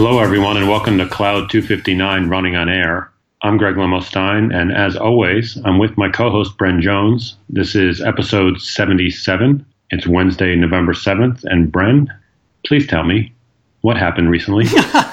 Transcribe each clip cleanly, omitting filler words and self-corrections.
Hello, everyone, and welcome to Cloud 259 Running on Air. I'm Greg Lemostein, and as always, I'm with my co-host, Bren Jones. This is episode 77. It's Wednesday, November 7th, and Bren, please tell me, what happened recently?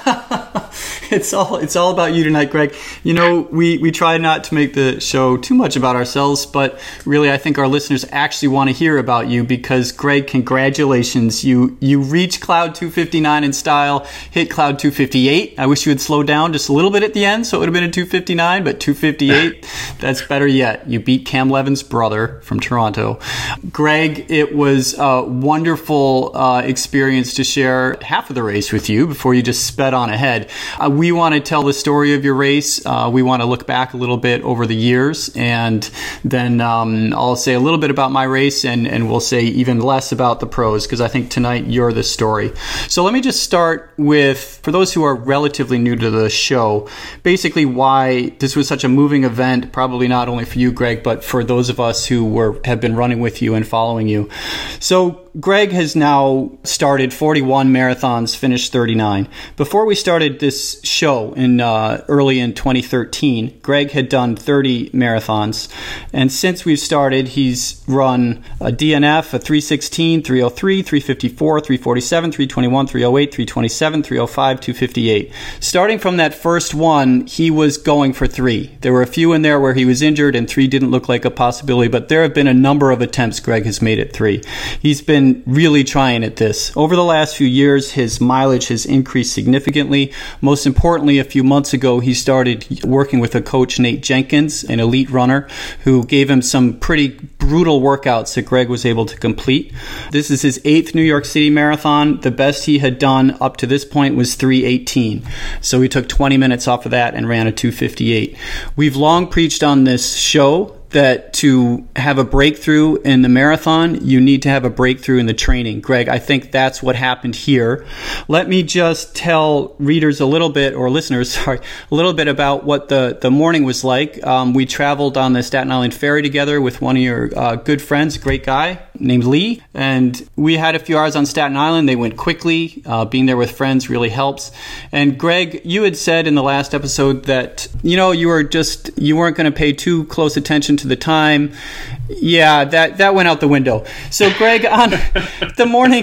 It's all about you tonight, Greg. You know, we try not to make the show too much about ourselves, but really I think our listeners actually want to hear about you because, Greg, congratulations. You reached Cloud 259 in style, hit Cloud 258. I wish you had slowed down just a little bit at the end, so it would have been a 259, but 258, that's better yet. You beat Cam Levin's brother from Toronto. Greg, it was a wonderful experience to share half of the race with you before you just sped on ahead. We want to tell the story of your race. We want to look back a little bit over the years, and then I'll say a little bit about my race, and we'll say even less about the pros, because I think tonight you're the story. So let me just start with, for those who are relatively new to the show, basically why this was such a moving event, probably not only for you, Greg, but for those of us who have been running with you and following you. So Greg has now started 41 marathons, finished 39. Before we started this show early in 2013, Greg had done 30 marathons. And since we've started, he's run a DNF, a 316, 303, 354, 347, 321, 308, 327, 305, 258. Starting from that first one, he was going for 3. There were a few in there where he was injured and 3 didn't look like a possibility, but there have been a number of attempts Greg has made at 3. He's been really trying at this. Over the last few years, his mileage has increased significantly. Most importantly, a few months ago, he started working with a coach, Nate Jenkins, an elite runner, who gave him some pretty brutal workouts that Greg was able to complete. This is his 8th New York City Marathon. The best he had done up to this point was 3:18. So he took 20 minutes off of that and ran a 2:58. We've long preached on this show that to have a breakthrough in the marathon, you need to have a breakthrough in the training. Greg, I think that's what happened here. Let me just tell readers a little bit, or listeners, sorry, a little bit about what the morning was like. We traveled on the Staten Island Ferry together with one of your good friends, a great guy named Lee, and we had a few hours on Staten Island. They went quickly. Being there with friends really helps. And Greg, you had said in the last episode that, you weren't going to pay too close attention to the time. Yeah, that went out the window. So Greg, on the morning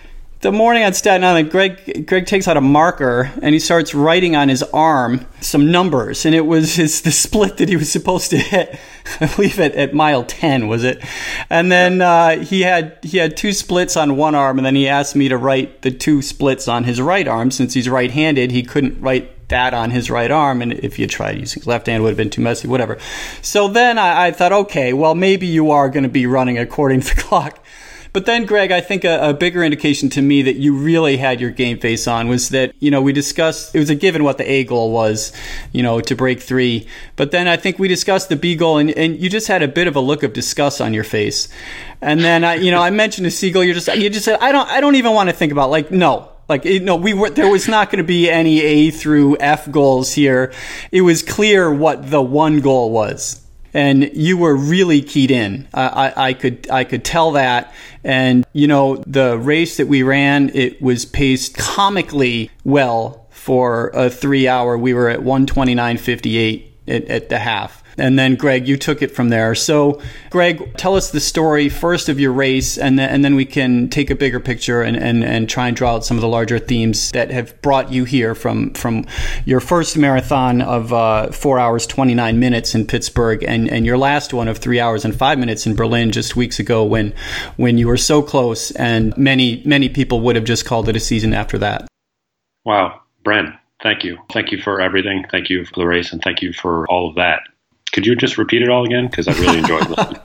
on Staten Island, Greg takes out a marker and he starts writing on his arm some numbers, and it was the split that he was supposed to hit, I believe at mile 10, was it? And then he had 2 splits on one arm, and then he asked me to write the 2 splits on his right arm. Since he's right-handed, he couldn't write that on his right arm, and if you tried using his left hand, it would have been too messy, whatever. So then I thought, okay, well, maybe you are going to be running according to the clock. But then, Greg, I think a bigger indication to me that you really had your game face on was that, we discussed, it was a given what the A goal was, to break 3. But then I think we discussed the B goal, and you just had a bit of a look of disgust on your face. And then, I mentioned to Siegel, you just said, I don't even want to think about, no. There was not going to be any A through F goals here. It was clear what the one goal was. And you were really keyed in. I could tell that. And, the race that we ran, it was paced comically well for a 3 hour. We were at 1:29:58 at the half. And then, Greg, you took it from there. So, Greg, tell us the story first of your race, and then we can take a bigger picture and try and draw out some of the larger themes that have brought you here from your first marathon of 4 hours, 29 minutes in Pittsburgh, and your last one of 3 hours and 5 minutes in Berlin just weeks ago when you were so close, and many people would have just called it a season after that. Wow. Bren, thank you. Thank you for everything. Thank you for the race, and thank you for all of that. Could you just repeat it all again? Because I really enjoyed listening.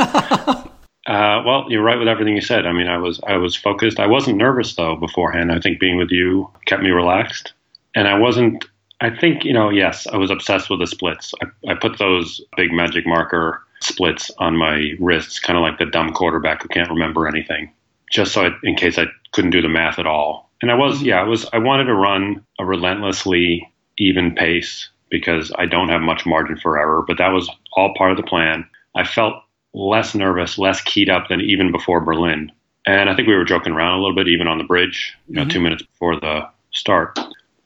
Well, you're right with everything you said. I mean, I was focused. I wasn't nervous, though, beforehand. I think being with you kept me relaxed. And I think, yes, I was obsessed with the splits. I put those big magic marker splits on my wrists, kind of like the dumb quarterback who can't remember anything, just so in case I couldn't do the math at all. And I wanted to run a relentlessly even pace, because I don't have much margin for error, but that was all part of the plan. I felt less nervous, less keyed up than even before Berlin. And I think we were joking around a little bit, even on the bridge, 2 minutes before the start.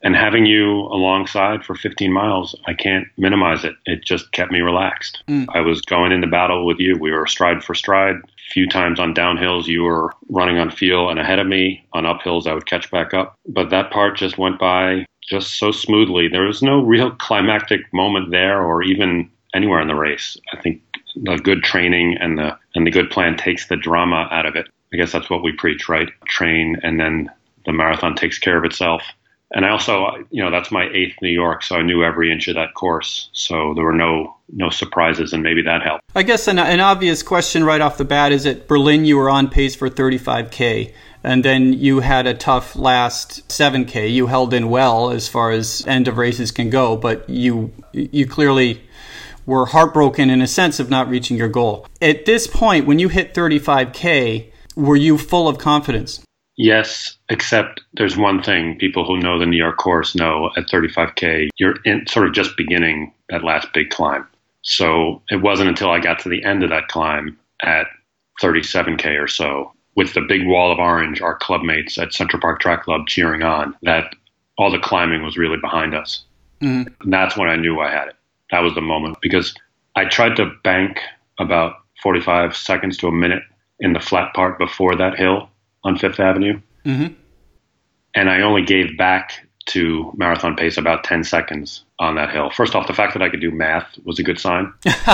And having you alongside for 15 miles, I can't minimize it. It just kept me relaxed. I was going into battle with you. We were stride for stride. A few times on downhills, you were running on feel and ahead of me. On uphills, I would catch back up. But that part just went by just so smoothly. There was no real climactic moment there or even anywhere in the race. I think the good training and the good plan takes the drama out of it. I guess that's what we preach, right? Train, and then the marathon takes care of itself. And I also, that's my 8th New York, so I knew every inch of that course. So there were no surprises, and maybe that helped. I guess an obvious question right off the bat is at Berlin, you were on pace for 35K, and then you had a tough last 7K. You held in well as far as end of races can go, but you clearly were heartbroken in a sense of not reaching your goal. At this point, when you hit 35K, were you full of confidence? Yes, except there's one thing people who know the New York course know at 35K, you're sort of just beginning that last big climb. So it wasn't until I got to the end of that climb at 37K or so, with the big wall of orange, our club mates at Central Park Track Club cheering on, that all the climbing was really behind us. Mm-hmm. And that's when I knew I had it. That was the moment, because I tried to bank about 45 seconds to a minute in the flat part before that hill on Fifth Avenue. Mm-hmm. And I only gave back to marathon pace about 10 seconds on that hill. First off, the fact that I could do math was a good sign.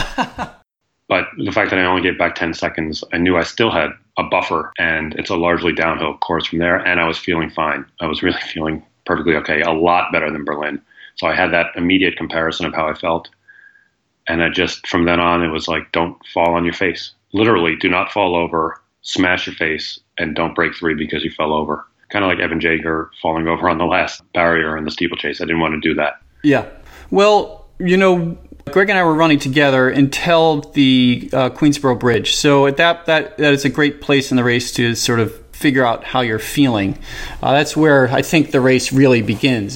But the fact that I only gave back 10 seconds, I knew I still had a buffer, and it's a largely downhill course from there, and I was feeling fine. I was really feeling perfectly okay, a lot better than Berlin. So I had that immediate comparison of how I felt. And I just, from then on, it was like, don't fall on your face. Literally, do not fall over, smash your face, and don't break 3 because you fell over. Kind of like Evan Jager falling over on the last barrier in the steeplechase. I didn't want to do that. Yeah. Well, Greg and I were running together until the Queensboro Bridge. So at that is a great place in the race to sort of figure out how you're feeling. That's where I think the race really begins.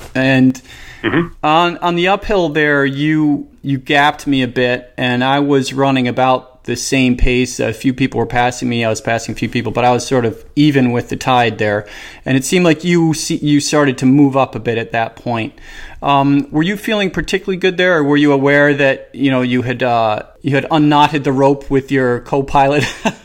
Mm-hmm. On the uphill there, you gapped me a bit, and I was running about the same pace. A few people were passing me. I was passing a few people, but I was sort of even with the tide there. And it seemed like you started to move up a bit at that point. Were you feeling particularly good there, or were you aware that you had unknotted the rope with your co-pilot?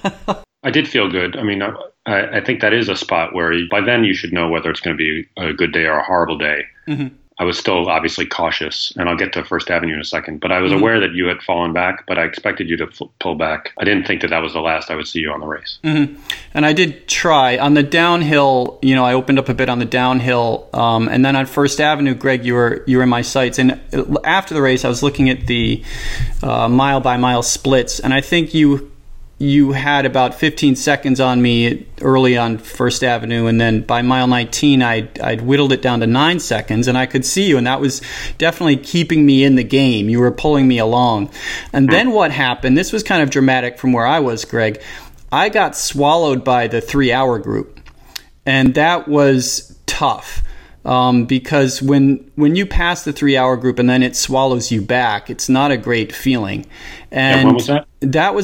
I did feel good. I mean, I think that is a spot where by then you should know whether it's going to be a good day or a horrible day. Mm-hmm. I was still obviously cautious, and I'll get to First Avenue in a second, but I was aware that you had fallen back, but I expected you to pull back. I didn't think that was the last I would see you on the race. Mm-hmm. And I did try. On the downhill, I opened up a bit on the downhill, and then on First Avenue, Greg, you were in my sights. And after the race, I was looking at the mile-by-mile splits, and I think you had about 15 seconds on me early on First Avenue, and then by mile 19, I'd whittled it down to 9 seconds, and I could see you, and that was definitely keeping me in the game. You were pulling me along. And then what happened, this was kind of dramatic from where I was, Greg. I got swallowed by the 3-hour group, and that was tough. Because when you pass the 3-hour group and then it swallows you back, it's not a great feeling. And when was that? That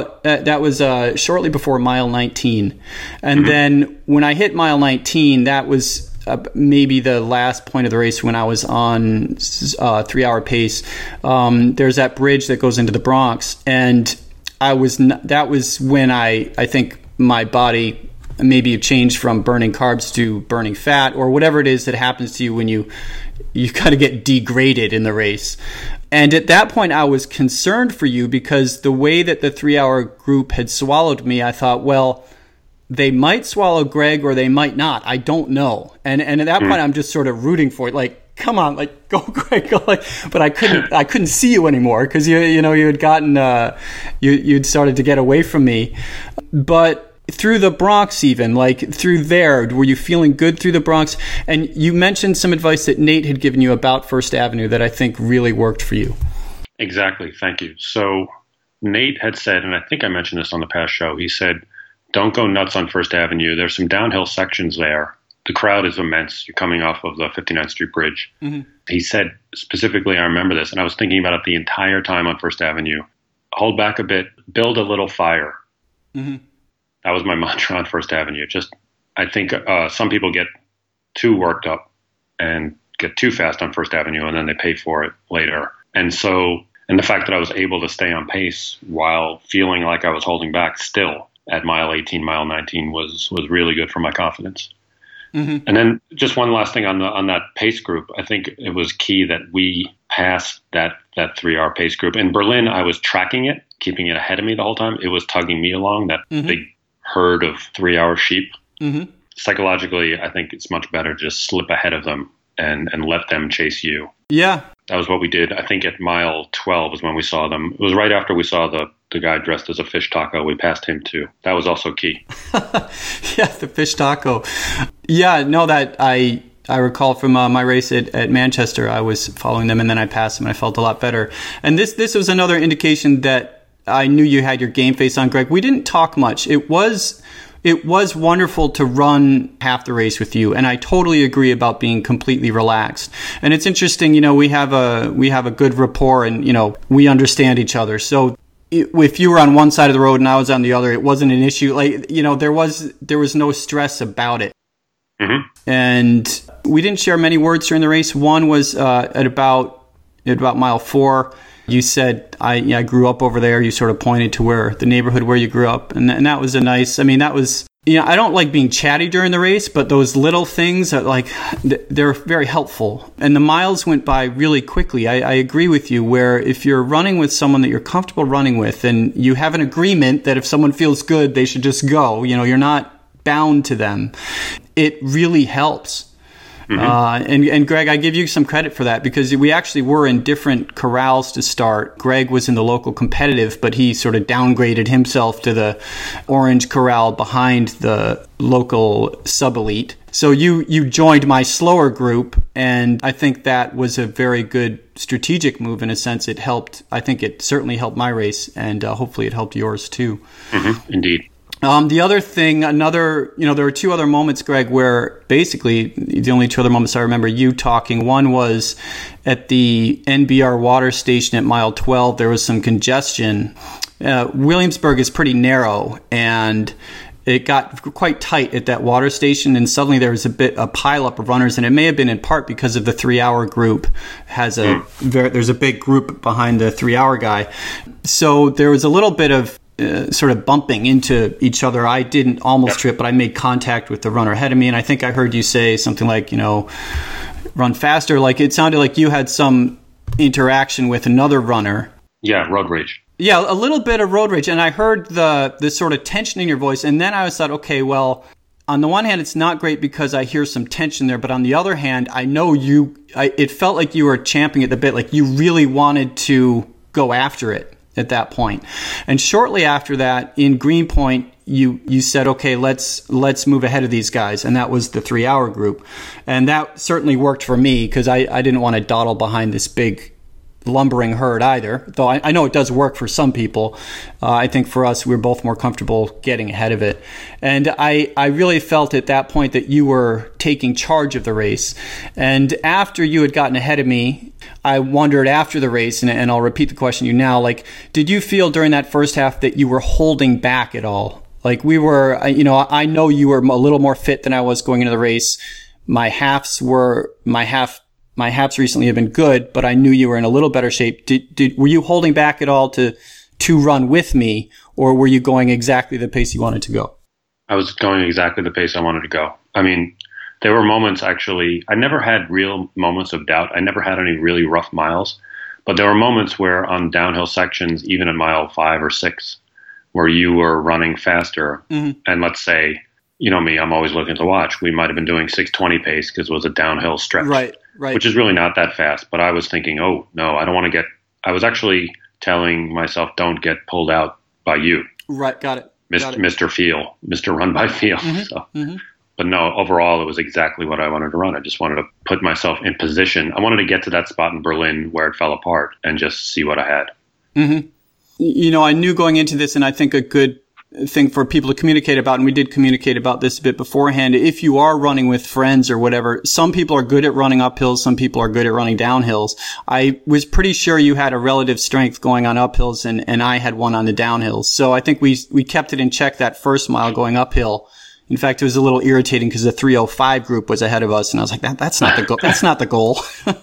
was shortly before mile 19. And then when I hit mile 19, that was maybe the last point of the race when I was on 3-hour pace. There's that bridge that goes into the Bronx, and that was when I think my body maybe changed from burning carbs to burning fat, or whatever it is that happens to you when you kind of get degraded in the race. And at that point, I was concerned for you, because the way that the 3-hour group had swallowed me, I thought, well, they might swallow Greg or they might not. I don't know. And at that point, I'm just sort of rooting for it, like, come on, like, go, Greg, go. But I couldn't see you anymore, because you had gotten you'd started to get away from me. But through the Bronx, even like through there, were you feeling good through the Bronx? And you mentioned some advice that Nate had given you about First Avenue that I think really worked for you. Exactly. Thank you. So Nate had said, and I think I mentioned this on the past show, he said, don't go nuts on First Avenue. There's some downhill sections there. The crowd is immense. You're coming off of the 59th Street Bridge. Mm-hmm. He said specifically, I remember this, and I was thinking about it the entire time on First Avenue. Hold back a bit, build a little fire. Mm-hmm. That was my mantra on First Avenue. I think some people get too worked up and get too fast on First Avenue, and then they pay for it later. And so, and the fact that I was able to stay on pace while feeling like I was holding back still at mile 18, mile 19 was really good for my confidence. Mm-hmm. And then just one last thing on that pace group. I think it was key that we passed that 3-hour pace group. In Berlin, I was tracking it, keeping it ahead of me the whole time. It was tugging me along, that big herd of 3-hour sheep. Mm-hmm. Psychologically, I think it's much better to just slip ahead of them and let them chase you. Yeah. That was what we did. I think at mile 12 was when we saw them. It was right after we saw the guy dressed as a fish taco. We passed him too. That was also key. Yeah, the fish taco. Yeah, no, that I recall from my race at Manchester. I was following them and then I passed them and I felt a lot better. And this was another indication that I knew you had your game face on, Greg. We didn't talk much. It was wonderful to run half the race with you, and I totally agree about being completely relaxed. And it's interesting, we have a good rapport, and we understand each other. So if you were on one side of the road and I was on the other, it wasn't an issue. Like there was no stress about it. Mm-hmm. And we didn't share many words during the race. One was at about mile 4. You said, I grew up over there. You sort of pointed to the neighborhood where you grew up. And that was that was, I don't like being chatty during the race, but those little things they're very helpful. And the miles went by really quickly. I agree with you, where if you're running with someone that you're comfortable running with and you have an agreement that if someone feels good, they should just go, you're not bound to them. It really helps. Mm-hmm. And Greg, I give you some credit for that, because we actually were in different corrals to start. Greg was in the local competitive, but he sort of downgraded himself to the orange corral behind the local sub-elite. So you joined my slower group, and I think that was a very good strategic move in a sense. It helped. I think it certainly helped my race, and hopefully it helped yours too. Mm-hmm. Indeed. The other thing, there were 2 other moments, Greg, where basically the only 2 other moments I remember you talking. One was at the NBR water station at mile 12. There was some congestion. Williamsburg is pretty narrow, and it got quite tight at that water station, and suddenly there was a pileup of runners, and it may have been in part because of the 3-hour group. There's a big group behind the 3-hour guy. So there was a little bit of sort of bumping into each other. I didn't almost trip, but I made contact with the runner ahead of me. And I think I heard you say something like, run faster. Like it sounded like you had some interaction with another runner. Yeah, road rage. Yeah, a little bit of road rage. And I heard the sort of tension in your voice. And then I thought, okay, well, on the one hand, it's not great because I hear some tension there. But on the other hand, I know it felt like you were champing at the bit, like you really wanted to go after it at that point. And shortly after that, in Greenpoint, you said, okay, let's move ahead of these guys. And that was the 3-hour group. And that certainly worked for me, because I didn't want to dawdle behind this big lumbering herd either, though I know it does work for some people. I think for us, we're both more comfortable getting ahead of it. And I really felt at that point that you were taking charge of the race. And after you had gotten ahead of me, I wondered after the race, and I'll repeat the question to you now, did you feel during that first half that you were holding back at all? Like we were, I know you were a little more fit than I was going into the race. My halves recently have been good, but I knew you were in a little better shape. Were you holding back at all to run with me, or were you going exactly the pace you wanted to go? I was going exactly the pace I wanted to go. I mean, there were moments actually, I never had real moments of doubt. I never had any really rough miles, but there were moments where on downhill sections, even at mile 5 or 6, where you were running faster. Mm-hmm. And let's say, me, I'm always looking at the watch. We might have been doing 6:20 pace because it was a downhill stretch. Right. Which is really not that fast. But I was thinking, oh, no, I don't want to I was actually telling myself, don't get pulled out by you. Right, got it. Mr. Feel, Mr. Run by Feel. Mm-hmm. So. Mm-hmm. But no, overall, it was exactly what I wanted to run. I just wanted to put myself in position. I wanted to get to that spot in Berlin where it fell apart and just see what I had. Mm-hmm. I knew going into this, and I think a good thing for people to communicate about, and we did communicate about this a bit beforehand, if you are running with friends or whatever, some people are good at running uphills, some people are good at running downhills. I was pretty sure you had a relative strength going on uphills, and I had one on the downhills. So I think we kept it in check that first mile going uphill. In fact, it was a little irritating because the 305 group was ahead of us, and I was like, that's not the goal. That's not the goal.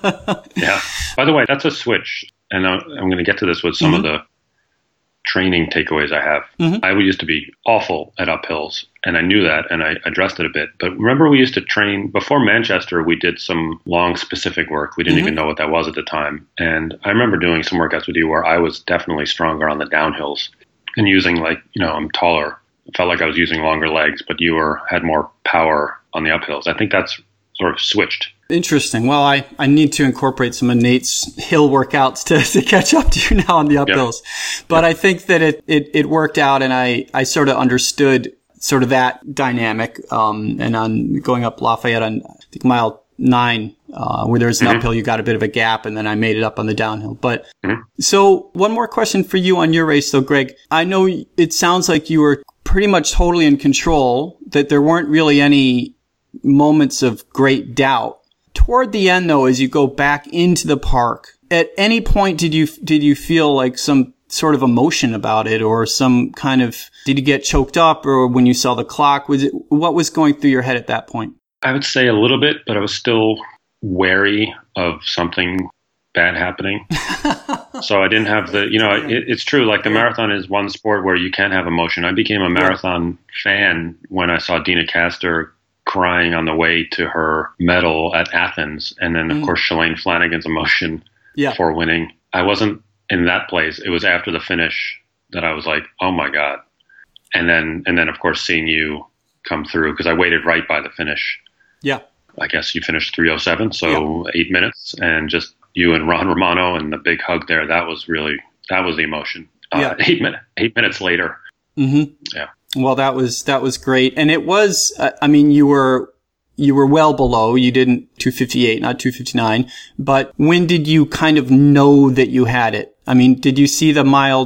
Yeah. By the way, that's a switch, and I'm going to get to this with some of the training takeaways I have. I used to be awful at uphills, and I knew that, and I addressed it a bit. But remember, we used to train before Manchester. We did some long specific work. We didn't even know what that was at the time. And I remember doing some workouts with you where I was definitely stronger on the downhills and using, like, I'm taller. It felt like I was using longer legs, but you had more power on the uphills. I think that's sort of switched. Interesting. Well, I need to incorporate some of Nate's hill workouts to catch up to you now on the uphills. But I think that it worked out, and I sort of understood sort of that dynamic. And on going up Lafayette on, I think, mile 9, where there's an uphill, you got a bit of a gap, and then I made it up on the downhill. But so one more question for you on your race, though, Greg. I know it sounds like you were pretty much totally in control, that there weren't really any moments of great doubt. Toward the end, though, as you go back into the park, at any point did you feel like some sort of emotion about it, or some kind of, did you get choked up, or when you saw the clock, what was going through your head at that point? I would say a little bit, but I was still wary of something bad happening. So I didn't have it's true. Like, the marathon is one sport where you can have emotion. I became a marathon fan when I saw Dina Castor crying on the way to her medal at Athens. And then, of course, Shalane Flanagan's emotion for winning. I wasn't in that place. It was after the finish that I was like, oh my God. And then, of course, seeing you come through, because I waited right by the finish. Yeah. I guess you finished 3:07, so 8 minutes, and just you and Ron Romano and the big hug there. That was the emotion. 8 minutes later. Yeah. Well, that was great. And it was, you were well below. You didn't 2:58, not 2:59. But when did you kind of know that you had it? I mean, did you see the mile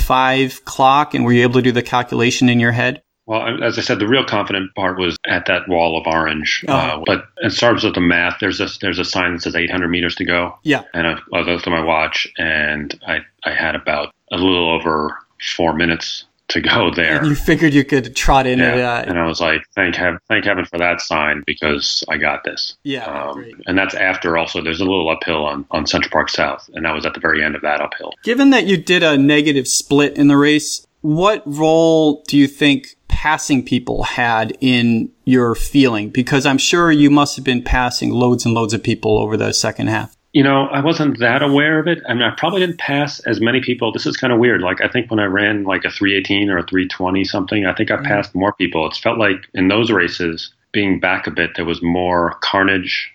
25 clock, and were you able to do the calculation in your head? Well, as I said, the real confident part was at that wall of orange. But as far as the math, there's a sign that says 800 meters to go. Yeah. And I looked at my watch, and I had about a little over 4 minutes to go there. And you figured you could trot in it. And I was like, thank heaven for that sign, because I got this. Yeah. Great. And that's after also there's a little uphill on Central Park South, and that was at the very end of that uphill. Given that you did a negative split in the race, what role do you think passing people had in your feeling? Because I'm sure you must have been passing loads and loads of people over the second half. I wasn't that aware of it. I mean, I probably didn't pass as many people. This is kind of weird. Like, I think when I ran like a 3:18 or a 3:20 something, I think I passed more people. It's felt like in those races, being back a bit, there was more carnage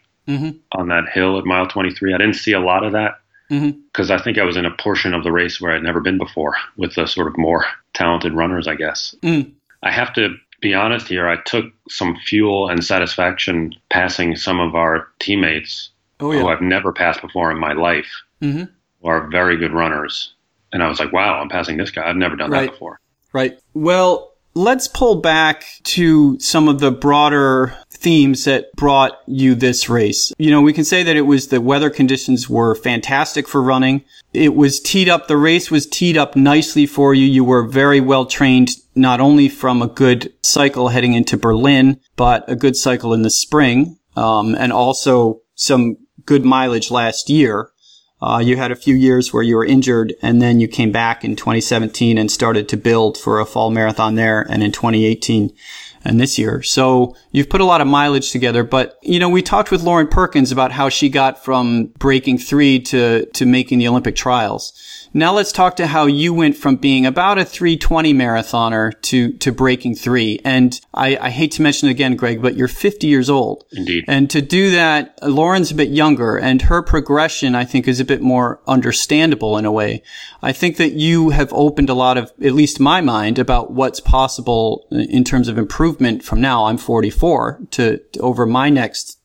on that hill at mile 23. I didn't see a lot of that, because I think I was in a portion of the race where I'd never been before, with the sort of more talented runners, I guess. I have to be honest here. I took some fuel and satisfaction passing some of our teammates who I've never passed before in my life, who are very good runners. And I was like, wow, I'm passing this guy. I've never done that before. Right. Well, let's pull back to some of the broader themes that brought you this race. We can say that it was the weather conditions were fantastic for running. It was teed up. The race was teed up nicely for you. You were very well trained, not only from a good cycle heading into Berlin, but a good cycle in the spring, and also some good mileage last year. You had a few years where you were injured, and then you came back in 2017 and started to build for a fall marathon there, and in 2018 and this year. So you've put a lot of mileage together, but we talked with Lauren Perkins about how she got from breaking 3 to making the Olympic trials. Now let's talk to how you went from being about a 3:20 marathoner to breaking 3. And I hate to mention it again, Greg, but you're 50 years old. Indeed. And to do that, Lauren's a bit younger, and her progression, I think, is a bit more understandable in a way. I think that you have opened a lot of, at least my mind, about what's possible in terms of improvement from now. I'm 44 to over my next,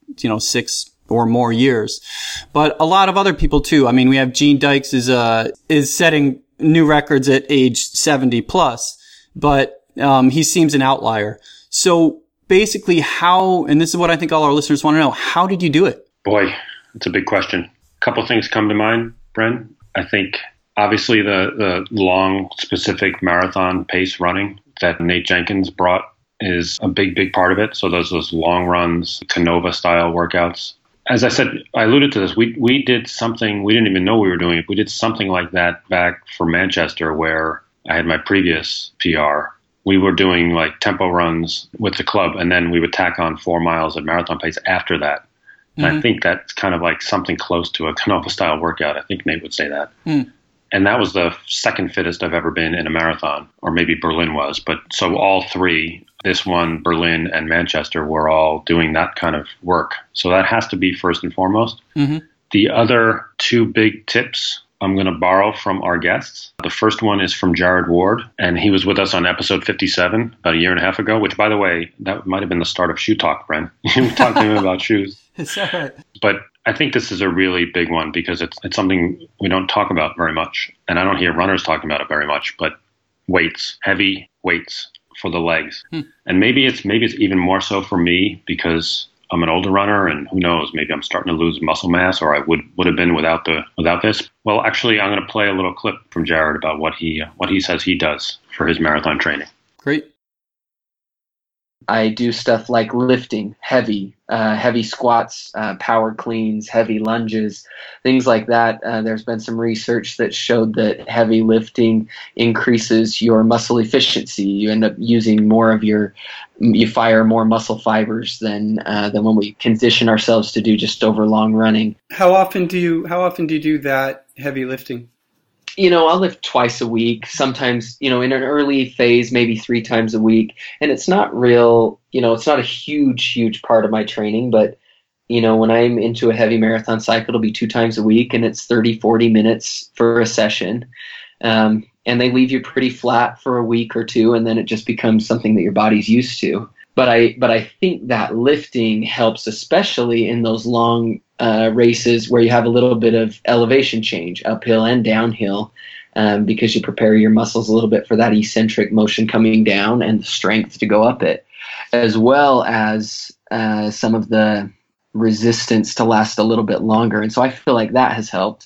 6 or more years, but a lot of other people too. I mean, we have Gene Dykes is setting new records at age 70 plus, but he seems an outlier. So basically, how, and this is what I think all our listeners want to know, how did you do it? Boy, it's a big question. A couple things come to mind, Bren. I think obviously the long, specific marathon pace running that Nate Jenkins brought is a big part of it. So those long runs, Canova style workouts. As I said, I alluded to this. We did something, we didn't even know we were doing it. We did something like that back for Manchester where I had my previous PR. We were doing like tempo runs with the club, and then we would tack on 4 miles at marathon pace after that. And I think that's kind of like something close to a Canova style workout. I think Nate would say that. And that was the second fittest I've ever been in a marathon, or maybe Berlin was. But so all three, this one, Berlin, and Manchester, were all doing that kind of work. So that has to be first and foremost. The other two big tips I'm going to borrow from our guests. The first one is from Jared Ward, and he was with us on episode 57 about a year and a half ago, which, by the way, that might have been the start of Shoe Talk, Bren. You talked to him about shoes. It's all right. But I think this is a really big one because it's something we don't talk about very much, and I don't hear runners talking about it very much, but weights, heavy weights for the legs. And maybe it's even more so for me because I'm an older runner, and who knows, maybe I'm starting to lose muscle mass, or I would have been without this. Well, actually, I'm going to play a little clip from Jared about what he says he does for his marathon training. Great. I do stuff like lifting, heavy squats, power cleans, heavy lunges, things like that. There's been some research that showed that heavy lifting increases your muscle efficiency. You end up using you fire more muscle fibers than when we condition ourselves to do just over long running. How often do you do that heavy lifting? I'll lift twice a week, sometimes, in an early phase, maybe 3 times a week. And it's not it's not a huge part of my training, but, when I'm into a heavy marathon cycle, it'll be 2 times a week, and it's 30, 40 minutes for a session. And they leave you pretty flat for a week or two, and then it just becomes something that your body's used to. But I think that lifting helps, especially in those long races where you have a little bit of elevation change, uphill and downhill, because you prepare your muscles a little bit for that eccentric motion coming down and the strength to go up it, as well as some of the resistance to last a little bit longer. And so I feel like that has helped.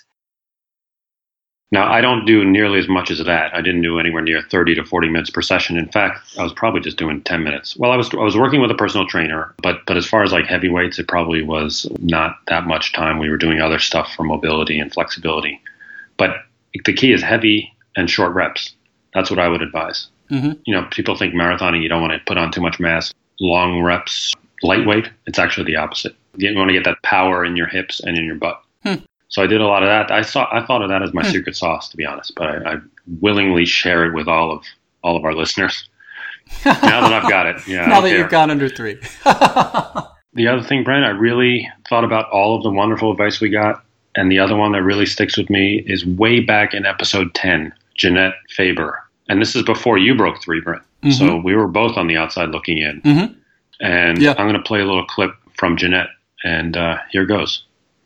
Now, I don't do nearly as much as that. I didn't do anywhere near 30 to 40 minutes per session. In fact, I was probably just doing 10 minutes. Well, I was working with a personal trainer, but as far as like heavy weights, it probably was not that much time. We were doing other stuff for mobility and flexibility. But the key is heavy and short reps. That's what I would advise. People think marathoning, you don't want to put on too much mass. Long reps, lightweight, it's actually the opposite. You want to get that power in your hips and in your butt. So I did a lot of that. I thought of that as my secret sauce, to be honest, but I willingly share it with all of our listeners. Now that I've got it. Yeah. Now that you've gone under 3. The other thing, Brent, I really thought about all of the wonderful advice we got. And the other one that really sticks with me is way back in episode 10, Jeanette Faber. And this is before you broke 3, Brent. So we were both on the outside looking in. And I'm going to play a little clip from Jeanette. And here goes.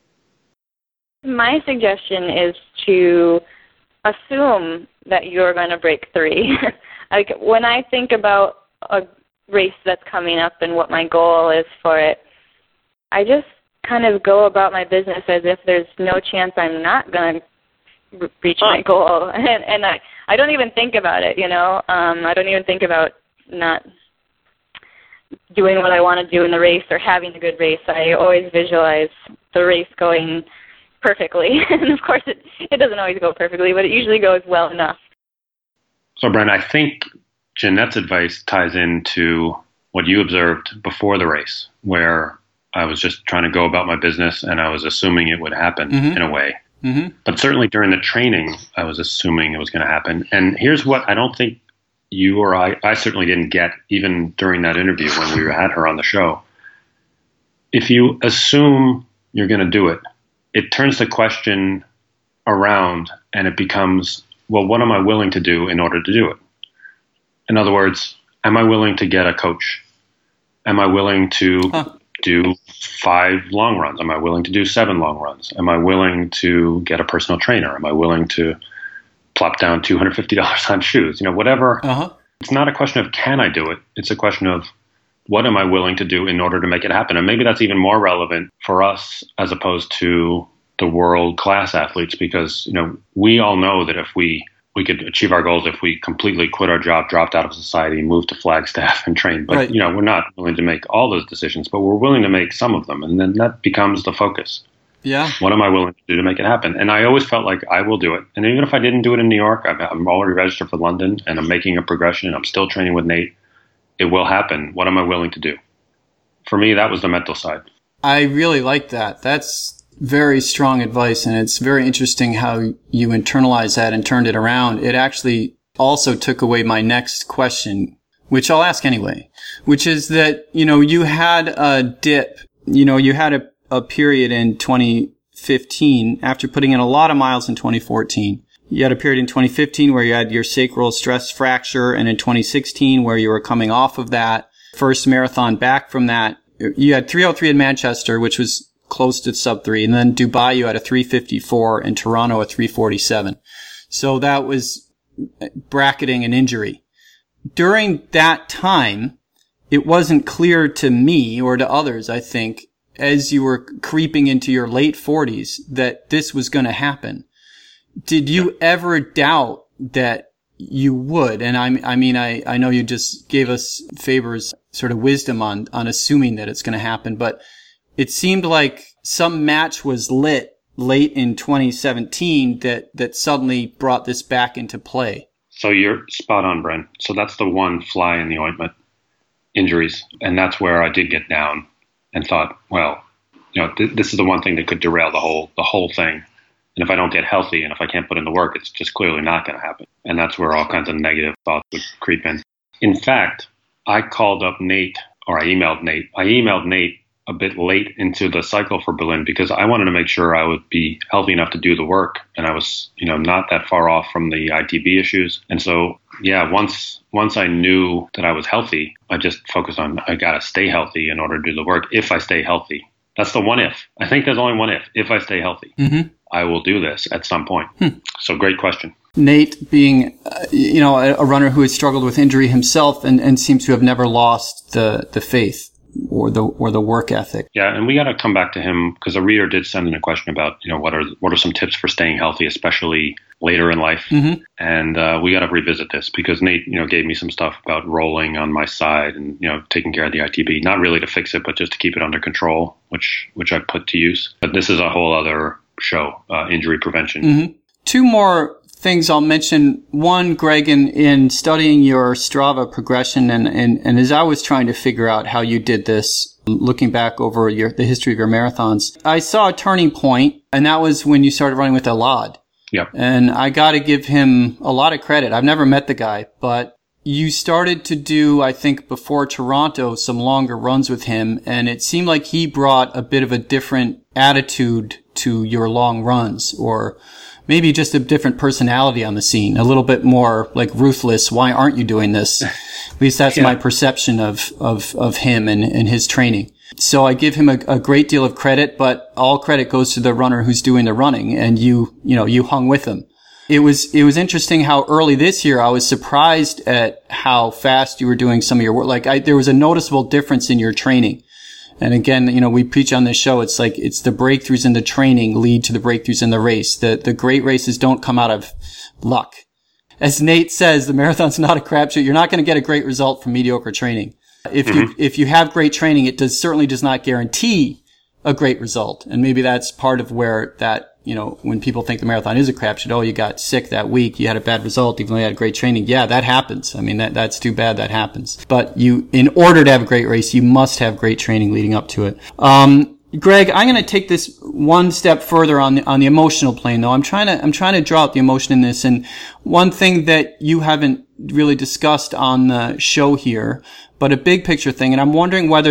My suggestion is to assume that you're going to break 3. Like when I think about a race that's coming up and what my goal is for it, I just kind of go about my business as if there's no chance I'm not going to reach my goal. And I don't even think about it, I don't even think about not doing what I want to do in the race or having a good race. I always visualize the race going perfectly. And of course, it doesn't always go perfectly, but it usually goes well enough. So, Brent, I think Jeanette's advice ties into what you observed before the race, where I was just trying to go about my business and I was assuming it would happen in a way. But certainly during the training, I was assuming it was going to happen. And here's what I don't think you or I certainly didn't get even during that interview when we had her on the show. If you assume you're going to do it, it turns the question around and it becomes, well, what am I willing to do in order to do it? In other words, am I willing to get a coach? Am I willing to do 5 long runs? Am I willing to do 7 long runs? Am I willing to get a personal trainer? Am I willing to plop down $250 on shoes? Whatever. It's not a question of can I do it? It's a question of what am I willing to do in order to make it happen? And maybe that's even more relevant for us as opposed to the world-class athletes because, we all know that if we we could achieve our goals if we completely quit our job, dropped out of society, moved to Flagstaff and trained. But, Right. we're not willing to make all those decisions, but we're willing to make some of them. And then that becomes the focus. Yeah. What am I willing to do to make it happen? And I always felt like I will do it. And even if I didn't do it in New York, I'm already registered for London and I'm making a progression and I'm still training with Nate. It will happen. What am I willing to do? For me, that was the mental side. I really like that. That's very strong advice, and it's very interesting how you internalized that and turned it around. It actually also took away my next question, which I'll ask anyway, which is that, you had a dip, you had a period in 2015 after putting in a lot of miles in 2014. You had a period in 2015 where you had your sacral stress fracture, and in 2016 where you were coming off of that first marathon back from that. You had 3:03 in Manchester, which was close to sub 3, and then Dubai you had a 3:54 and Toronto a 3:47. So that was bracketing an injury. During that time, it wasn't clear to me or to others, I think, as you were creeping into your late 40s, that this was going to happen. Did you ever doubt that you would? And I know you just gave us Faber's sort of wisdom on assuming that it's going to happen, but it seemed like some match was lit late in 2017 that suddenly brought this back into play. So you're spot on, Bren. So that's the one fly in the ointment, injuries. And that's where I did get down and thought, well, this is the one thing that could derail the whole thing. And if I don't get healthy and if I can't put in the work, it's just clearly not going to happen. And that's where all kinds of negative thoughts would creep in. In fact, I called up Nate, or I emailed Nate. I emailed Nate a bit late into the cycle for Berlin because I wanted to make sure I would be healthy enough to do the work. And I was, not that far off from the ITB issues. And so, once I knew that I was healthy, I just focused on, I got to stay healthy in order to do the work. If I stay healthy, that's the one if. I think there's only one if. If I stay healthy, I will do this at some point. So great question. Nate being, a runner who has struggled with injury himself and seems to have never lost the faith or the work ethic. Yeah, and we got to come back to him because a reader did send in a question about, what are some tips for staying healthy, especially later in life. And we got to revisit this because Nate, gave me some stuff about rolling on my side and, taking care of the ITB, not really to fix it, but just to keep it under control, which I put to use. But this is a whole other show, injury prevention. Two more things I'll mention. One, Greg, in studying your Strava progression and as I was trying to figure out how you did this, looking back over the history of your marathons, I saw a turning point, and that was when you started running with Elad. Yep. And I got to give him a lot of credit. I've never met the guy, but you started to do, I think, before Toronto, some longer runs with him, and it seemed like he brought a bit of a different attitude to your long runs, or maybe just a different personality on the scene, a little bit more like ruthless. Why aren't you doing this? At least that's my perception of him and his training. So I give him a great deal of credit, but all credit goes to the runner who's doing the running, and you hung with him. It was interesting how early this year I was surprised at how fast you were doing some of your work. There was a noticeable difference in your training. And again, we preach on this show, it's like, it's the breakthroughs in the training lead to the breakthroughs in the race. The great races don't come out of luck. As Nate says, the marathon's not a crapshoot. You're not going to get a great result from mediocre training. If you have great training, it certainly does not guarantee a great result. And maybe that's part of where that, when people think the marathon is a crapshoot, oh, you got sick that week, you had a bad result, even though you had great training. Yeah, that happens. I mean, that's too bad that happens. But in order to have a great race, you must have great training leading up to it. Greg, I'm going to take this one step further on the emotional plane, though. I'm trying to draw out the emotion in this. And one thing that you haven't really discussed on the show here, but a big picture thing, and I'm wondering whether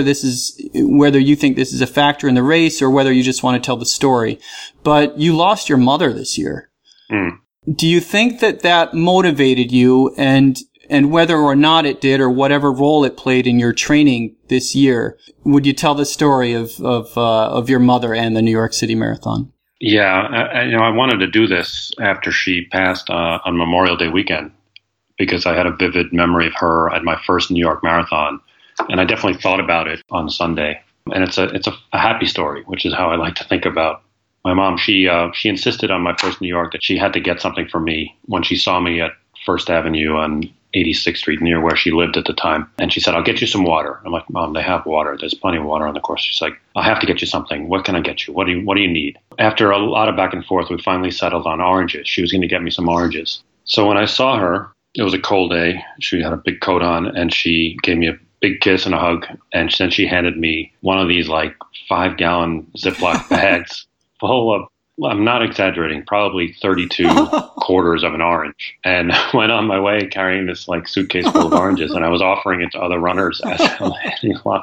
you think this is a factor in the race or whether you just want to tell the story. But you lost your mother this year. Do you think that motivated you, and whether or not it did, or whatever role it played in your training this year? Would you tell the story of your mother and the New York City Marathon? Yeah, I wanted to do this after she passed on Memorial Day weekend, because I had a vivid memory of her at my first New York Marathon. And I definitely thought about it on Sunday. And it's a happy story, which is how I like to think about My mom, she insisted on my first New York that she had to get something for me when she saw me at First Avenue on 86th Street, near where she lived at the time. And she said, I'll get you some water. I'm like, Mom, they have water. There's plenty of water on the course. She's like, I'll have to get you something. What can I get you? What do you need? After a lot of back and forth, we finally settled on oranges. She was going to get me some oranges. So when I saw her, it was a cold day. She had a big coat on, and she gave me a big kiss and a hug. And then she handed me one of these like 5-gallon Ziploc bags full of, I'm not exaggerating, probably 32 quarters of an orange, and went on my way carrying this like suitcase full of oranges, and I was offering it to other runners as a landing lot.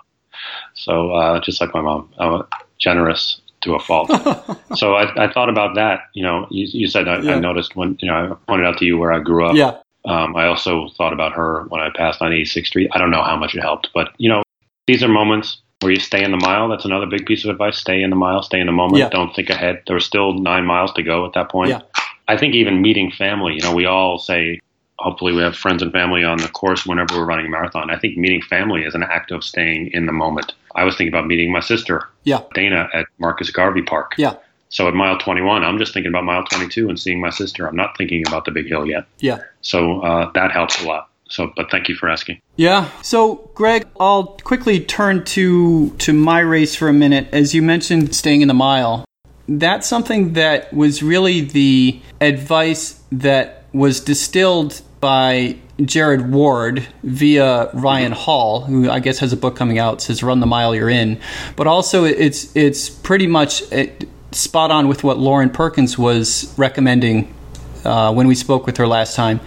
So just like my mom, I'm generous to a fault. So I thought about that. You said I noticed when I pointed out to you where I grew up. Yeah. I also thought about her when I passed on 86th Street. I don't know how much it helped, but these are moments where you stay in the mile. That's another big piece of advice. Stay in the mile, stay in the moment. Yeah. Don't think ahead. There were still 9 miles to go at that point. Yeah. I think even meeting family, we all say, hopefully we have friends and family on the course whenever we're running a marathon. I think meeting family is an act of staying in the moment. I was thinking about meeting my sister, Dana, at Marcus Garvey Park. Yeah. So at mile 21, I'm just thinking about mile 22 and seeing my sister. I'm not thinking about the big hill yet. Yeah. So that helps a lot. But thank you for asking. Yeah. So, Greg, I'll quickly turn to my race for a minute. As you mentioned, staying in the mile, that's something that was really the advice that was distilled by Jared Ward via Ryan Hall, who I guess has a book coming out, says "Run the Mile You're In." But also, it's pretty much spot on with what Lauren Perkins was recommending when we spoke with her last time.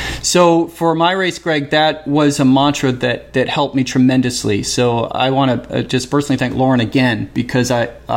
So for my race, Greg, that was a mantra that helped me tremendously. So I want to just personally thank Lauren again, because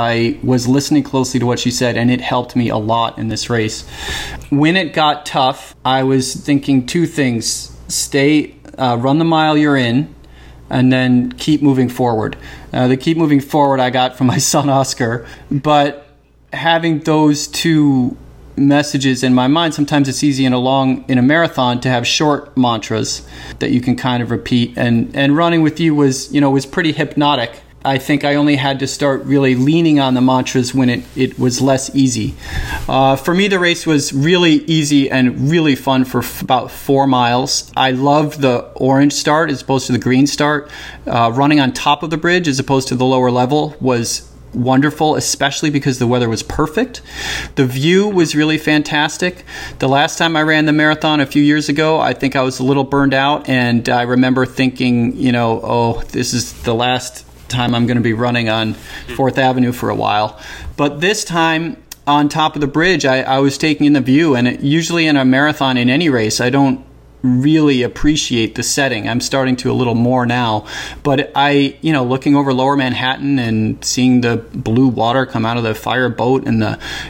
I was listening closely to what she said, and it helped me a lot in this race. When it got tough, I was thinking 2 things. Run the mile you're in, and then keep moving forward. The keep moving forward I got from my son Oscar, but having those 2 messages in my mind, sometimes it's easy in a marathon to have short mantras that you can kind of repeat, and running with you was pretty hypnotic. I think I only had to start really leaning on the mantras when it was less easy. For me, the race was really easy and really fun for about 4 miles. I loved the orange start as opposed to the green start. Running on top of the bridge as opposed to the lower level was wonderful, especially because the weather was perfect. The view was really fantastic. The last time I ran the marathon a few years ago, I think I was a little burned out, and I remember thinking, this is the last time I'm going to be running on 4th Avenue for a while. But this time, on top of the bridge, I was taking in the view, and usually in a marathon, in any race, I don't really appreciate the setting. I'm starting to a little more now, but looking over Lower Manhattan and seeing the blue water come out of the fire boat, and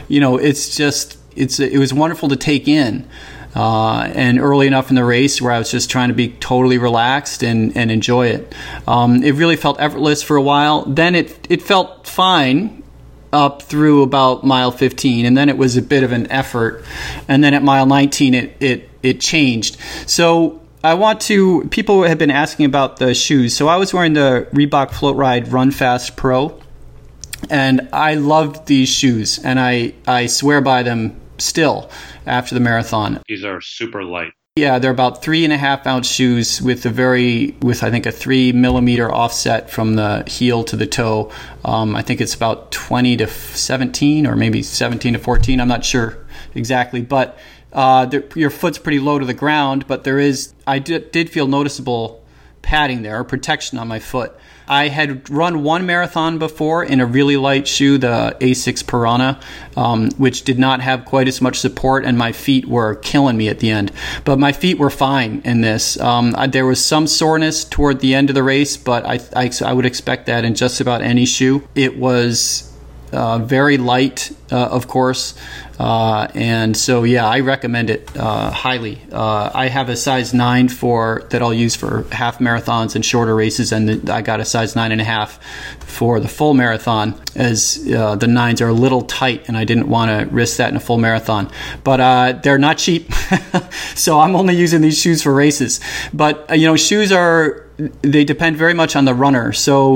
it was wonderful to take in. And early enough in the race where I was just trying to be totally relaxed and enjoy it. It really felt effortless for a while. Then it felt fine up through about mile 15, and then it was a bit of an effort. And then at mile 19, it changed. So people have been asking about the shoes. So I was wearing the Reebok Float Ride Run Fast Pro, and I loved these shoes, and I swear by them still after the marathon. These are super light. Yeah, they're about 3.5 ounce shoes with I think a 3 millimeter offset from the heel to the toe. I think it's about 20 to 17 or maybe 17 to 14. I'm not sure exactly, but your foot's pretty low to the ground, but I did feel noticeable padding there, or protection on my foot. I had run one marathon before in a really light shoe, the Asics Piranha, which did not have quite as much support, and my feet were killing me at the end. But my feet were fine in this. There was some soreness toward the end of the race, but I would expect that in just about any shoe. It was very light, of course. And so, I recommend it highly. I have a size 9 that I'll use for half marathons and shorter races, and I got a size 9.5 for the full marathon, as the 9s are a little tight, and I didn't want to risk that in a full marathon. But they're not cheap, so I'm only using these shoes for races. But shoes they depend very much on the runner. So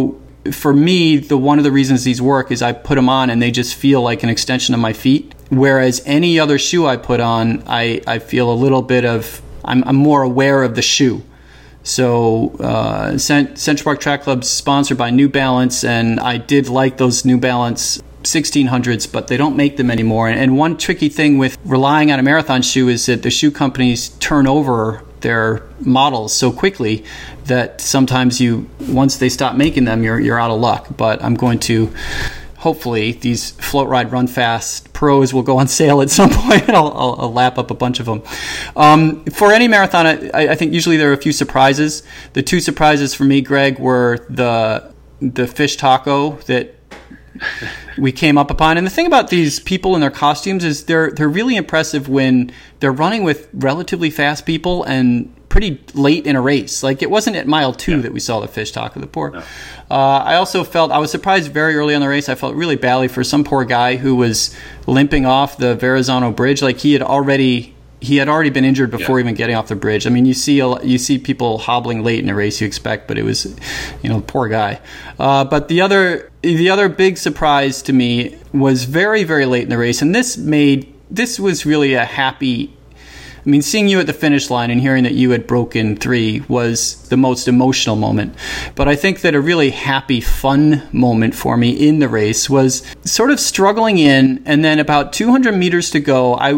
for me, one of the reasons these work is I put them on and they just feel like an extension of my feet. Whereas any other shoe I put on, I feel a little bit of, I'm more aware of the shoe. So Central Park Track Club's sponsored by New Balance, and I did like those New Balance 1600s, but they don't make them anymore. And one tricky thing with relying on a marathon shoe is that the shoe companies turn over their models so quickly that sometimes once they stop making them, you're out of luck. But I'm going to, hopefully, these Float Ride Run Fast Pros will go on sale at some point, and I'll lap up a bunch of them. For any marathon, I think usually there are a few surprises. The two surprises for me, Greg, were the fish taco that we came up upon. And the thing about these people and their costumes is they're really impressive when they're running with relatively fast people and pretty late in a race. Like, it wasn't at mile 2 that we saw the fish taco. The poor. No. I also felt, I was surprised very early on the race. I felt really badly for some poor guy who was limping off the Verrazano Bridge. Like, he had already been injured before even getting off the bridge. I mean, you see people hobbling late in a race, you expect, but it was, poor guy. But the other big surprise to me was very, very late in the race, and this was really a happy. I mean, seeing you at the finish line and hearing that you had broken 3 was the most emotional moment. But I think that a really happy, fun moment for me in the race was sort of struggling in, and then about 200 meters to go, I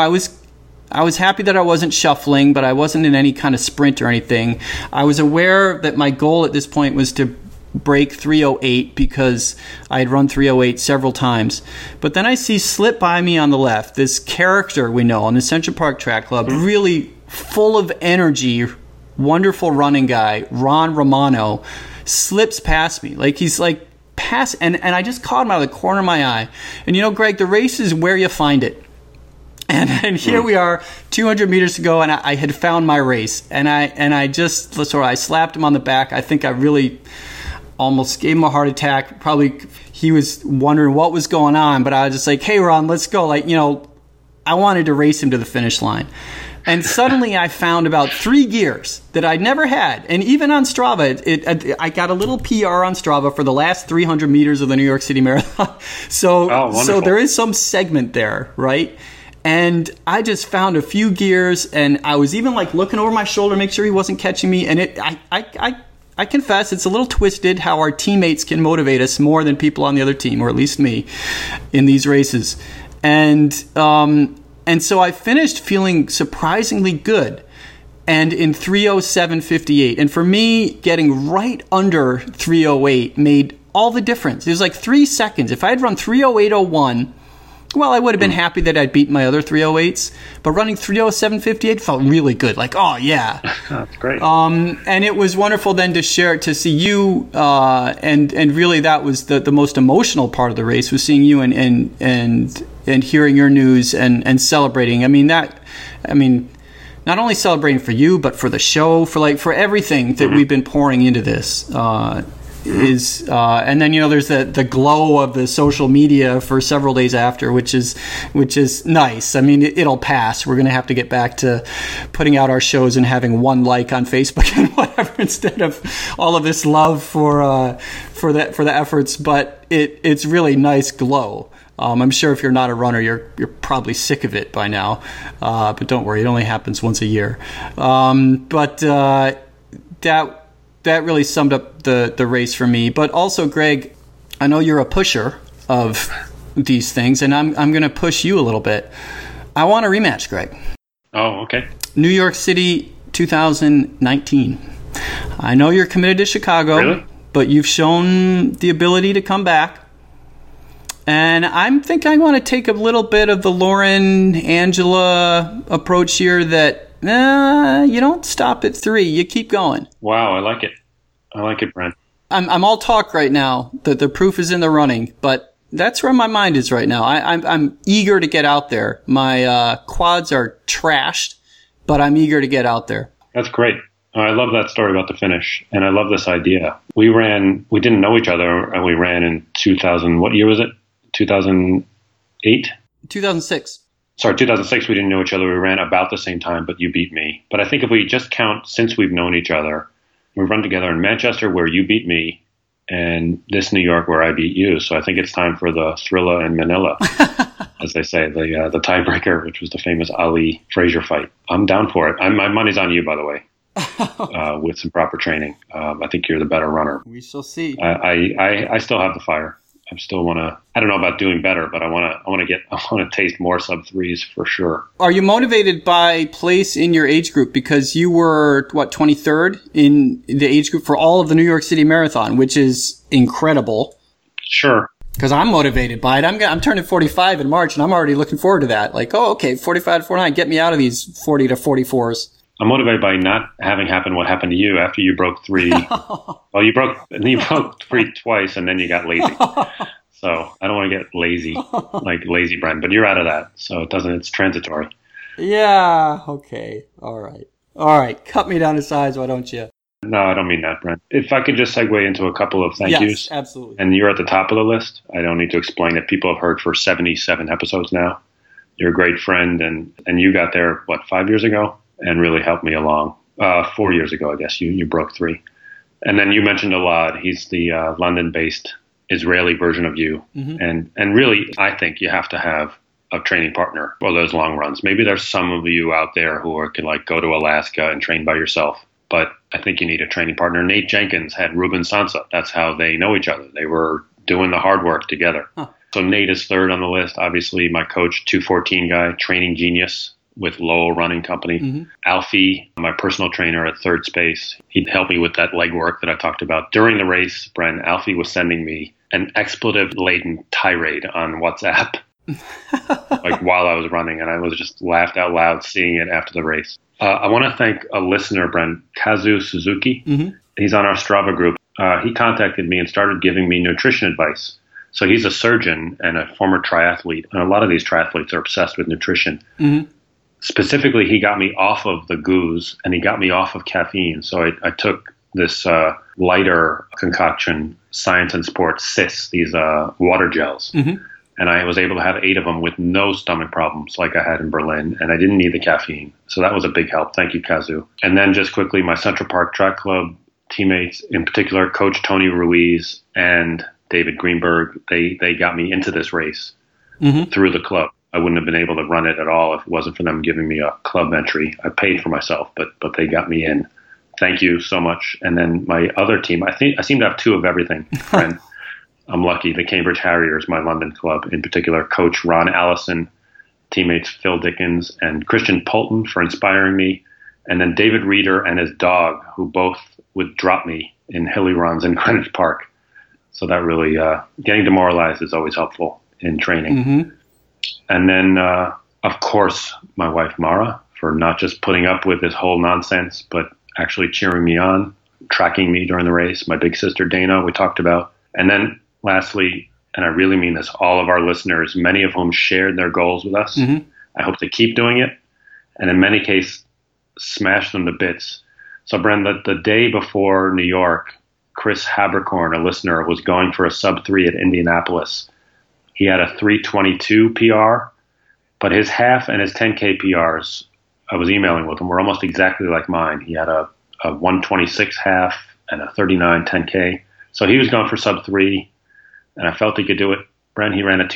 was happy that I wasn't shuffling, but I wasn't in any kind of sprint or anything. I was aware that my goal at this point was to break 3:08 because I had run 3:08 several times. But then I see slip by me on the left this character we know on the Central Park Track Club, really full of energy, wonderful running guy, Ron Romano, slips past me. Like, he's like pass, and I just caught him out of the corner of my eye. And Greg, the race is where you find it. And here we are, 200 meters to go, and I had found my race. And I slapped him on the back. I think I really almost gave him a heart attack. Probably he was wondering what was going on, but I was just like, hey, Ron, let's go. Like, I wanted to race him to the finish line. And suddenly I found about 3 gears that I'd never had. And even on Strava, I got a little PR on Strava for the last 300 meters of the New York City Marathon. So there is some segment there, right? And I just found a few gears, and I was even like looking over my shoulder to make sure he wasn't catching me. And I confess it's a little twisted how our teammates can motivate us more than people on the other team, or at least me, in these races. And so I finished feeling surprisingly good, and in 3:07:58. And for me, getting right under 3:08 made all the difference. It was like 3 seconds. If I had run 3:08:01. Well, I would have been happy that I'd beaten my other 3:08s, but running 3:07:58 felt really good. Like, oh yeah, that's great. And it was wonderful then to to see you, and really that was the most emotional part of the race, was seeing you and hearing your news and celebrating. I mean, not only celebrating for you, but for the show, for everything that we've been pouring into this. And then there's the glow of the social media for several days after, which is nice. I mean, it'll pass. We're going to have to get back to putting out our shows and having one like on Facebook and whatever, instead of all of this love for the efforts. But it's really nice glow. I'm sure if you're not a runner, you're probably sick of it by now. But don't worry, it only happens once a year. That really summed up the race for me. But also, Greg, I know you're a pusher of these things, and I'm going to push you a little bit. I want a rematch, Greg. Oh, okay. New York City 2019. I know you're committed to Chicago, but you've shown the ability to come back. And I want to take a little bit of the Lauren Angela approach here, that you don't stop at 3. You keep going. Wow, I like it, Brent. I'm all talk right now. The proof is in the running, but that's where my mind is right now. I'm eager to get out there. My quads are trashed, but I'm eager to get out there. That's great. I love that story about the finish, and I love this idea. We didn't know each other, and we ran in 2000. What year was it? 2008? 2006. Sorry, 2006, we didn't know each other. We ran about the same time, but you beat me. But I think if we just count since we've known each other, we've run together in Manchester, where you beat me, and this New York where I beat you. So I think it's time for the Thrilla in Manila, as they say, the tiebreaker, which was the famous Ali Frazier fight. I'm down for it. My money's on you, by the way, with some proper training. I think you're the better runner. We shall see. I still have the fire. I still want to. I don't know about doing better, but I want to taste more sub threes for sure. Are you motivated by place in your age group? Because you were 23rd in the age group for all of the New York City Marathon, which is incredible. Sure. Because I'm motivated by it. I'm turning 45 in March, and I'm already looking forward to that. Like, oh, okay, 45 to 49, get me out of these 40 to 44s. I'm motivated by not having happened what happened to you after you broke 3. Well, you broke 3 twice, and then you got lazy. So I don't want to get lazy, like lazy Brent, but you're out of that. So it's transitory. Yeah, okay. All right. Cut me down to size, why don't you? No, I don't mean that, Brent. If I could just segue into a couple of thank yous. Yes, absolutely. And you're at the top of the list. I don't need to explain it. People have heard for 77 episodes now. You're a great friend, and you got there, 5 years ago? And really helped me along. 4 years ago, I guess, you broke 3. And then you mentioned Elad. He's the London-based Israeli version of you. Mm-hmm. And really, I think you have to have a training partner for those long runs. Maybe there's some of you out there who can go to Alaska and train by yourself. But I think you need a training partner. Nate Jenkins had Ruben Sansa. That's how they know each other. They were doing the hard work together. Huh. So Nate is third on the list. Obviously, my coach, 214 guy, training genius with Lowell Running Company. Mm-hmm. Alfie, my personal trainer at Third Space, he'd help me with that legwork that I talked about. During the race, Bren, Alfie was sending me an expletive-laden tirade on WhatsApp while I was running, and I was just laughed out loud seeing it after the race. I want to thank a listener, Bren, Kazu Suzuki. Mm-hmm. He's on our Strava group. He contacted me and started giving me nutrition advice. So he's a surgeon and a former triathlete, and a lot of these triathletes are obsessed with nutrition. Mm-hmm. Specifically, he got me off of the goose and he got me off of caffeine. So I took this lighter concoction, Science and Sports, CIS, these water gels. Mm-hmm. And I was able to have 8 of them with no stomach problems like I had in Berlin. And I didn't need the caffeine. So that was a big help. Thank you, Kazu. And then just quickly, my Central Park Track Club teammates, in particular, Coach Tony Ruiz and David Greenberg, they got me into this race through the club. I wouldn't have been able to run it at all if it wasn't for them giving me a club entry. I paid for myself, but they got me in. Thank you so much. And then my other team, I seem to have 2 of everything, friend. I'm lucky. The Cambridge Harriers, my London club, in particular, Coach Ron Allison, teammates Phil Dickens and Christian Polton for inspiring me, and then David Reeder and his dog, who both would drop me in hilly runs in Greenwich Park. So that really, getting demoralized is always helpful in training. Mm-hmm. And then, of course, my wife, Mara, for not just putting up with this whole nonsense, but actually cheering me on, tracking me during the race. My big sister, Dana, we talked about. And then lastly, and I really mean this, all of our listeners, many of whom shared their goals with us. Mm-hmm. I hope to keep doing it. And in many cases, smash them to bits. So, Bren, the day before New York, Chris Habercorn, a listener, was going for a sub-3 at Indianapolis. He had a 3:22 PR, but his half and his 10K PRs, I was emailing with him, were almost exactly like mine. He had a 126 half and a 39 10K. So he was going for sub-3, and I felt he could do it. Brent, he ran a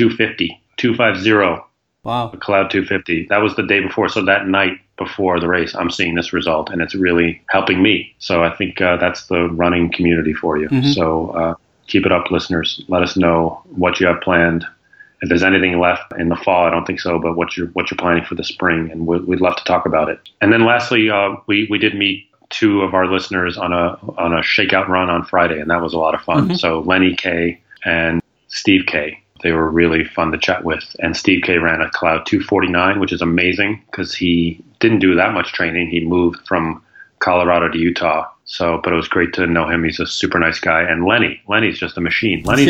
250. Wow. A Cloud 250. That was the day before. So that night before the race, I'm seeing this result, and it's really helping me. So I think that's the running community for you. Mm-hmm. So keep it up, listeners. Let us know what you have planned. If there's anything left in the fall, I don't think so, but what you're planning for the spring, and we'd love to talk about it. And then lastly, we did meet 2 of our listeners on a shakeout run on Friday, and that was a lot of fun. Mm-hmm. So Lenny K and Steve K. They were really fun to chat with. And Steve K ran a Cloud 249, which is amazing because he didn't do that much training. He moved from Colorado to Utah. So, but it was great to know him. He's a super nice guy. And Lenny's just a machine. Lenny's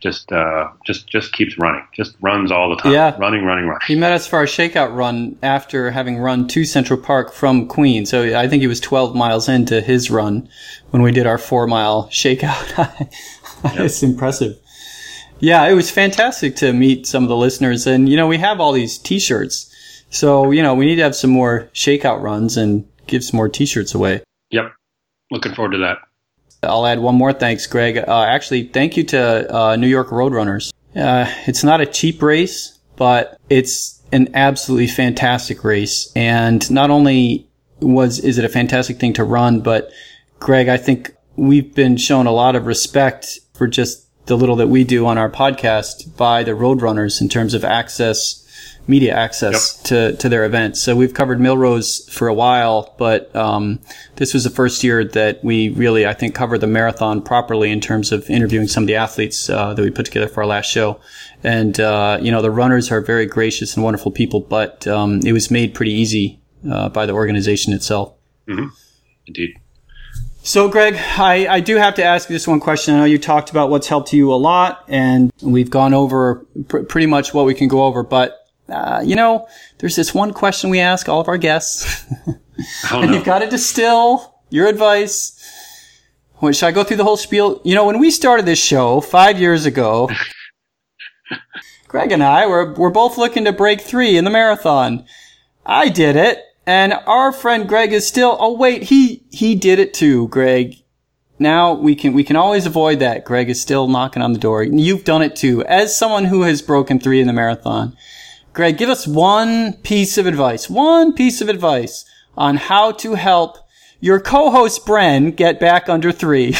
just keeps running, just runs all the time. Yeah. Running. He met us for our shakeout run after having run to Central Park from Queens. So I think he was 12 miles into his run when we did our 4-mile shakeout. It's impressive. Yeah, it was fantastic to meet some of the listeners. And, we have all these T-shirts. So, we need to have some more shakeout runs and give some more T-shirts away. Yep. Looking forward to that. I'll add one more thanks, Greg. Actually, thank you to New York Roadrunners. It's not a cheap race, but it's an absolutely fantastic race. And not only is it a fantastic thing to run, but Greg, I think we've been shown a lot of respect for just the little that we do on our podcast by the Roadrunners in terms of media access to their events. So we've covered Millrose for a while, but this was the first year that we really, I think, covered the marathon properly in terms of interviewing some of the athletes that we put together for our last show. And the runners are very gracious and wonderful people, but it was made pretty easy by the organization itself. Mm-hmm. Indeed. So, Greg, I do have to ask you this one question. I know you talked about what's helped you a lot, and we've gone over pretty much what we can go over, but there's this one question we ask all of our guests. And you've got to distill your advice. Should I go through the whole spiel? When we started this show 5 years ago, Greg and I were both looking to break 3 in the marathon. I did it, and our friend Greg is still, he did it too, Greg. Now we can always avoid that. Greg is still knocking on the door. You've done it too. As someone who has broken 3 in the marathon, Greg, give us one piece of advice on how to help your co-host Bren get back under 3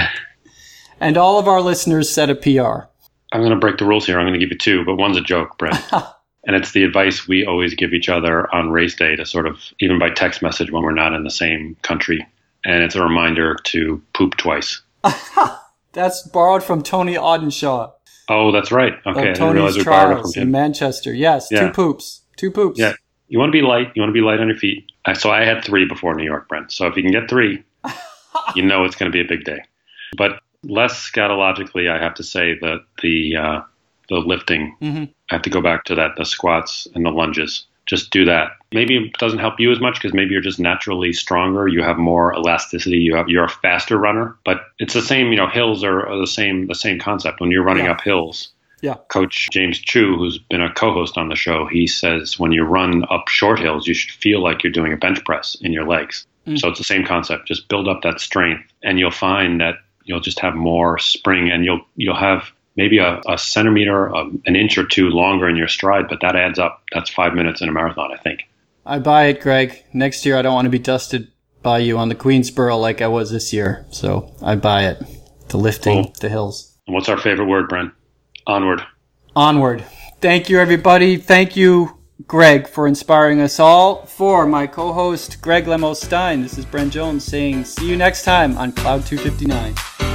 and all of our listeners set a PR. I'm going to break the rules here. I'm going to give you 2, but one's a joke, Bren. And it's the advice we always give each other on race day to sort of, even by text message when we're not in the same country. And it's a reminder to poop twice. That's borrowed from Tony Audenshaw. Oh, that's right. Okay, I didn't realize we borrowed it from him. In Manchester, yes. Yeah. 2 poops. Yeah, you want to be light. You want to be light on your feet. So I had 3 before New York, Brent. So if you can get 3, it's going to be a big day. But less scatologically, I have to say that the lifting, I have to go back to that, the squats and the lunges. Just do that. Maybe it doesn't help you as much because maybe you're just naturally stronger. You have more elasticity. You're a faster runner. But it's the same. Hills are the same concept. When you're running up hills, Coach James Chu, who's been a co-host on the show, he says when you run up short hills, you should feel like you're doing a bench press in your legs. So it's the same concept. Just build up that strength, and you'll find that you'll just have more spring, and you'll have maybe a centimeter, an inch or 2 longer in your stride, but that adds up. That's 5 minutes in a marathon, I think. I buy it, Greg. Next year, I don't want to be dusted by you on the Queensboro like I was this year. So I buy it. The lifting, the hills. And what's our favorite word, Bren? Onward. Onward. Thank you, everybody. Thank you, Greg, for inspiring us all. For my co-host, Greg Lemos-Stein, this is Bren Jones saying see you next time on Cloud 259.